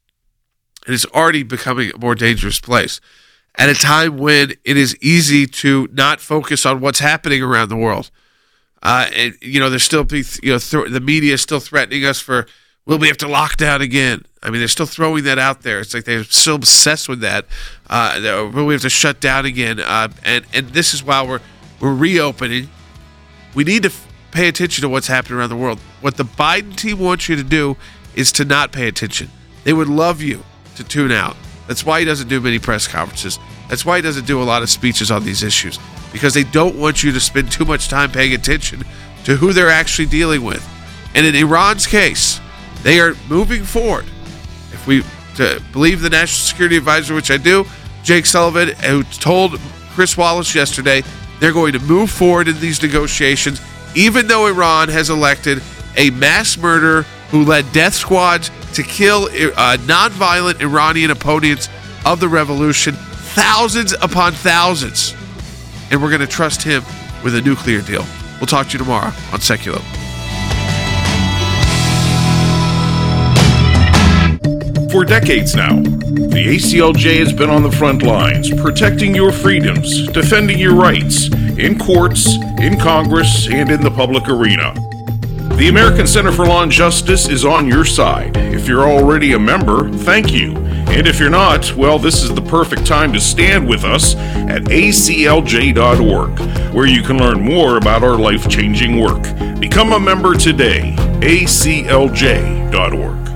it is already becoming a more dangerous place at a time when it is easy to not focus on what's happening around the world. Uh, and, you know, there's still, you know, th- the media is still threatening us for, will we have to lock down again? I mean, they're still throwing that out there. It's like they're still obsessed with that. Uh, will we have to shut down again? Uh, and and this is why we're we're reopening. We need to f- pay attention to what's happening around the world. What the Biden team wants you to do is to not pay attention. They would love you to tune out. That's why he doesn't do many press conferences. That's why he doesn't do a lot of speeches on these issues, because they don't want you to spend too much time paying attention to who they're actually dealing with. And in Iran's case, they are moving forward. If we to believe the National Security Advisor, which I do, Jake Sullivan, who told Chris Wallace yesterday, they're going to move forward in these negotiations, even though Iran has elected a mass murderer who led death squads to kill uh, nonviolent Iranian opponents of the revolution, thousands upon thousands. And we're going to trust him with a nuclear deal. We'll talk to you tomorrow on Secular. For decades now, the A C L J has been on the front lines, protecting your freedoms, defending your rights, in courts, in Congress, and in the public arena. The American Center for Law and Justice is on your side. If you're already a member, thank you. And if you're not, well, this is the perfect time to stand with us at A C L J dot org, where you can learn more about our life-changing work. Become a member today, A C L J dot org.